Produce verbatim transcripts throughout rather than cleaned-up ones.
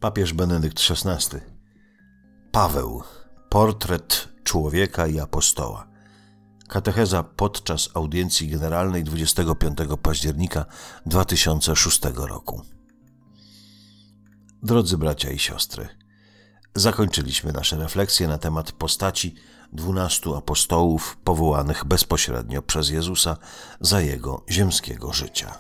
Papież Benedykt szesnasty. Paweł. Portret człowieka i apostoła. Katecheza podczas audiencji generalnej dwudziestego piątego października dwa tysiące szóstego roku. Drodzy bracia i siostry, zakończyliśmy nasze refleksje na temat postaci dwunastu apostołów powołanych bezpośrednio przez Jezusa za Jego ziemskiego życia.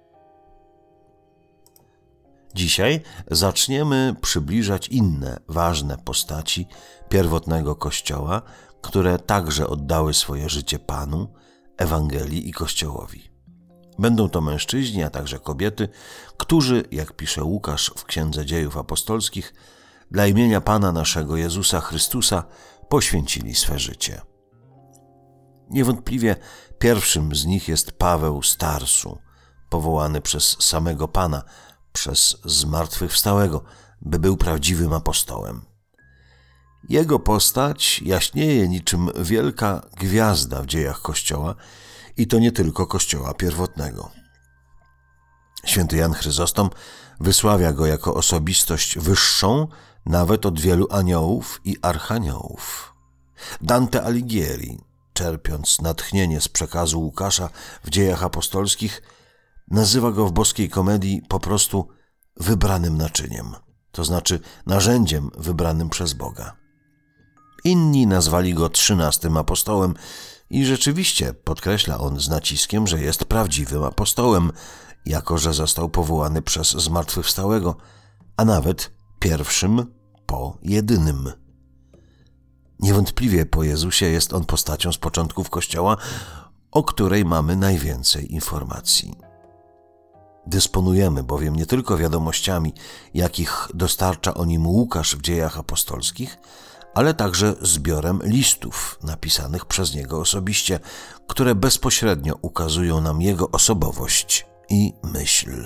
Dzisiaj zaczniemy przybliżać inne ważne postaci pierwotnego Kościoła, które także oddały swoje życie Panu, Ewangelii i Kościołowi. Będą to mężczyźni, a także kobiety, którzy, jak pisze Łukasz w Księdze Dziejów Apostolskich, dla imienia Pana naszego Jezusa Chrystusa poświęcili swe życie. Niewątpliwie pierwszym z nich jest Paweł z Tarsu, powołany przez samego Pana, przez zmartwychwstałego, by był prawdziwym apostołem. Jego postać jaśnieje niczym wielka gwiazda w dziejach Kościoła i to nie tylko Kościoła pierwotnego. Święty Jan Chryzostom wysławia go jako osobistość wyższą nawet od wielu aniołów i archaniołów. Dante Alighieri, czerpiąc natchnienie z przekazu Łukasza w dziejach apostolskich, nazywa go w boskiej komedii po prostu wybranym naczyniem, to znaczy narzędziem wybranym przez Boga. Inni nazwali go trzynastym apostołem i rzeczywiście podkreśla on z naciskiem, że jest prawdziwym apostołem, jako że został powołany przez zmartwychwstałego, a nawet pierwszym po jedynym. Niewątpliwie po Jezusie jest on postacią z początków Kościoła, o której mamy najwięcej informacji. Dysponujemy bowiem nie tylko wiadomościami, jakich dostarcza o nim Łukasz w dziejach apostolskich, ale także zbiorem listów napisanych przez niego osobiście, które bezpośrednio ukazują nam jego osobowość i myśl.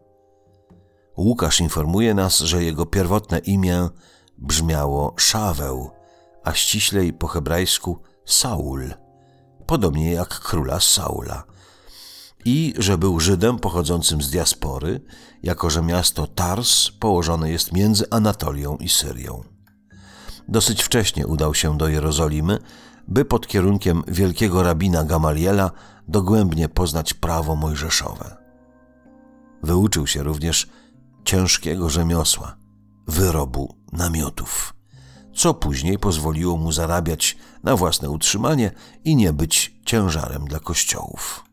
Łukasz informuje nas, że jego pierwotne imię brzmiało Szaweł, a ściślej po hebrajsku Saul, podobnie jak króla Saula, i że był Żydem pochodzącym z diaspory, jako że miasto Tars położone jest między Anatolią i Syrią. Dosyć wcześnie udał się do Jerozolimy, by pod kierunkiem wielkiego rabina Gamaliela dogłębnie poznać prawo mojżeszowe. Wyuczył się również ciężkiego rzemiosła, wyrobu namiotów, co później pozwoliło mu zarabiać na własne utrzymanie i nie być ciężarem dla kościołów.